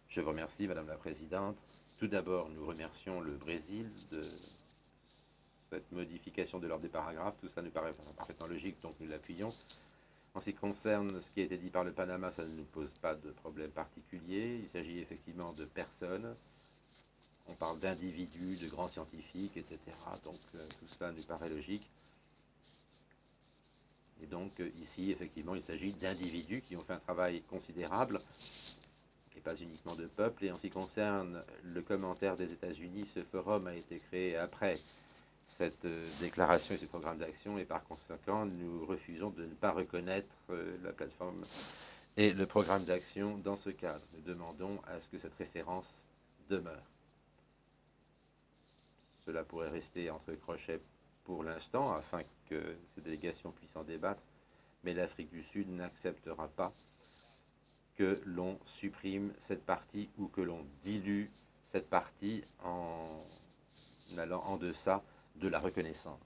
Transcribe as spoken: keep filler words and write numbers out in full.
Je vous remercie, Madame la Présidente. Tout d'abord, nous remercions le Brésil de cette modification de l'ordre des paragraphes. Tout ça nous paraît parfaitement logique, donc nous l'appuyons. En ce qui concerne ce qui a été dit par le Panama, ça ne nous pose pas de problème particulier. Il s'agit effectivement de personnes. On parle d'individus, de grands scientifiques, et cetera. Donc euh, tout cela nous paraît logique. Et donc euh, ici, effectivement, il s'agit d'individus qui ont fait un travail considérable et pas uniquement de peuple. Et en ce qui concerne le commentaire des États-Unis, ce forum a été créé après cette euh, déclaration et ce programme d'action, et par conséquent, nous refusons de ne pas reconnaître euh, la plateforme et le programme d'action dans ce cadre. Nous demandons à ce que cette référence demeure. Cela pourrait rester entre crochets pour l'instant, afin que ces délégations puissent en débattre, mais l'Afrique du Sud n'acceptera pas que l'on supprime cette partie ou que l'on dilue cette partie en allant en deçà de la reconnaissance.